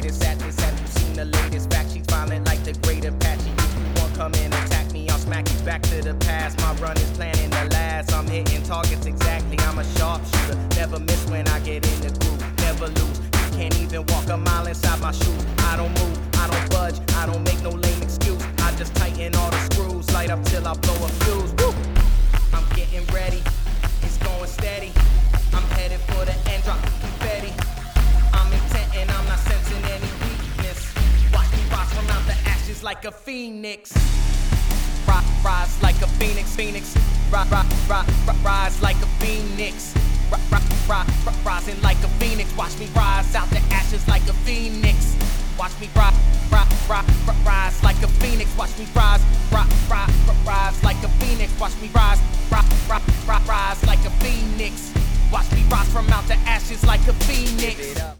greatest at this. Have you seen the latest fact? She's violent like the great Apache. If you want come in and attack me, I'll smack you back to the past. My run is planning to last. I'm hitting targets exactly. I'm a sharpshooter. Never miss when I get in the groove. Never lose. You can't even walk a mile inside my shoes. I don't move. I don't budge. I don't make no lame excuse. I just tighten all the screws. Light up till I blow a fuse. Woo! I'm getting ready. It's going steady. I'm headed for the end. Drop the confetti. I'm intent and I'm not sensing any weakness. Watch me rise from out the ashes like a phoenix. Rise like a phoenix, phoenix. Rise like a phoenix. Rising like a phoenix. Watch me rise out the ashes like a phoenix. Watch me rise like a phoenix. Watch me rise like a phoenix. Watch me rise like a phoenix. Watch me rise from out the ashes like a phoenix.